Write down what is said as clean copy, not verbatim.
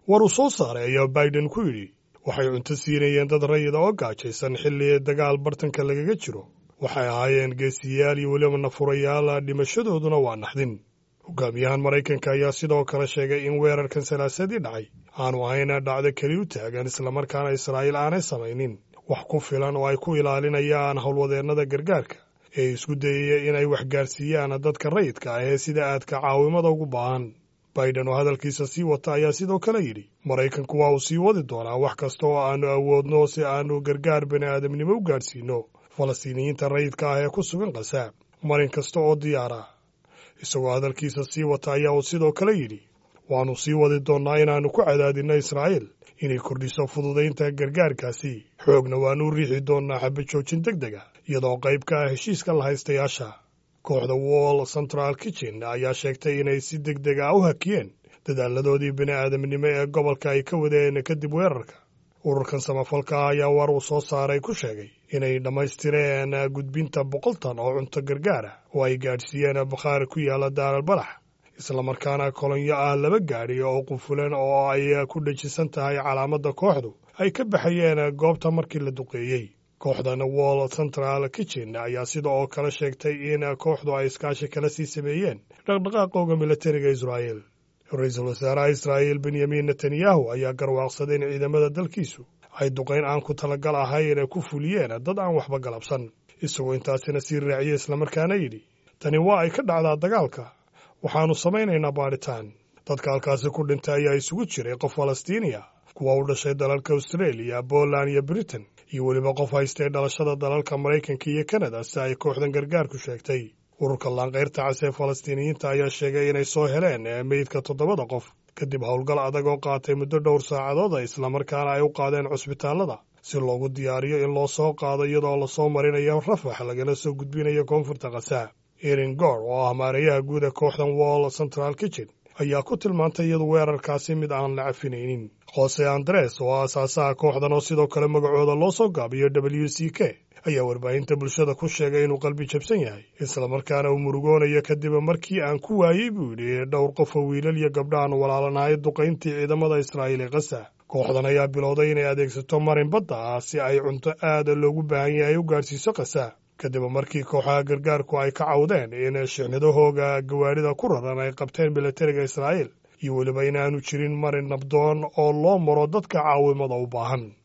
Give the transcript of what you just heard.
war uu soo saaray ayaa Biden ku yidhi waxay cunto siinayeen dad rayid oo gaajaysan xilli dagaal bartanka lagaga jiro. Waxay ahaayeen geesiyaal iyo weliba nafurayaal, dhimashadooduna waa naxdin. Hogaamiyahan Maraykanka ayaa sidoo kale sheegay in weerarkan salaasadii dhacay aanu ahayn dhacdo keli u taagan, islamarkaana Israa'iil aanay samaynin wax ku filan oo ay ku ilaalinayaan howlwadeennada gargaarka ee isku dayaya inay wax gaarsiiyaan dadka rayidka ah ee sida aadka caawimada ugu baahan. Biden oo hadalkiisa sii wata ayaa sidoo kale yidhi Maraykanku waa uu sii wadi doonaa wax kasta oo aanu awoodno si aanu gargaar bini'aadamnimo u gaadhsiino Falastiiniyiinta rayidka ah ee ku sugan Gaza, marin kasta oo diyaara. Isagoo hadalkiisa sii wata ayaa uu sidoo kale yidhi waannu sii wadi doonnaa inaannu ku cadaadinno Israa'iil inay kordhiso fududaynta gargaarkaasi, xoogna waannu riixi doonnaa xabad joojin degdeg ah iyadoo qayb ka ah heshiiska la haystayaasha. Kooxda Wall Central Kitchen ayaa sheegtay inay si degdeg ah u hakiyeen dadaaladoodii bini'aadamnimo ee gobolka ay ka wadeen kadib weerarka. Ururkan samafalka ah ayaa war uu soo saaray ku sheegay inay dhammaystireen gudbinta 100 tan oo cunto gargaar ah oo ay gaadhsiiyeen bakhaar ku yaala Daar al-Balax, islamarkaana kolonyo ah 2 gaadhi oo qufulan oo ay ku dhajisan tahay calaamadda kooxdu ay ka baxayeen goobta markii la duqeeyey. Kooxdan Wall Central Kitchen ayaa sidoo kale sheegtay in kooxdu ay iskaashi kala sii sameeyeen dhaqdhaqaaqooda militariga Israa'iil. Ra'iisul wasaaraha Israa'iil Benjamin Netanyahu ayaa garwaaqsaday in ciidamada dalkiisu ay duqayn aan ku talagal ahayn ku fuliyeen dad aan waxba galabsan, isagoo intaasina sii raaciyay islamarkaana yidhi tani waa ay ka dhacdaa dagaalka, waxaannu samaynaynaa baadhitaan. Dadka halkaasi ku dhintay ayaa isugu jiray qof Falastiiniya, kuwa u dhashay dalalka Australia, Poland iyo Britain, iyo weliba qof haystay dhalashada dalalka Maraykanka iyo Kanada si ay kooxdan gargaarku sheegtay. Ururka Laanqayrta Cas ee Falastiiniyiinta ayaa sheegay inay soo heleen meydka 7 qof kadib howlgal adag oo qaatay muddo dhowr saacadood, islamarkaana ay u qaadeen cusbitaallada si loogu diyaariyo in loo soo qaado iyadoo lasoo marinayo Rafax lagana soo gudbinayo koonfurta Gaza. Erin Gore oo ah maareeyaha guud ee kooxdan Wall Central Kitchen ayaa ku tilmaantay iyadu weerarkaasi mid aan la cafinaynin. Jose Andres oo aasaasaha kooxdan oo sidoo kale magacooda loo soo gaabiyo WCK ayaa warbaahinta bulshada ku sheegay inuu qalbi jabsan yahay, islamarkaana uu murugoonayo kadib markii aan ku waayey buu yidhi dhowr qof oo wiilal iyo gabdho aan walaalanahay duqayntii ciidamada Israa'iil ee Gaza. Kooxdan ayaa bilowday inay adeegsato marin badda ah si ay cunto aad loogu baahan yahay u gaadhsiiso Gaza, kadib markii kooxaha gargaarku ay ka cawdeen in shixnadahooga gawaarida ku raran ay qabteen militariga Israa'iil iyo weliba inaanu jirin marin nabdoon oo loo maro dadka caawimada u baahan.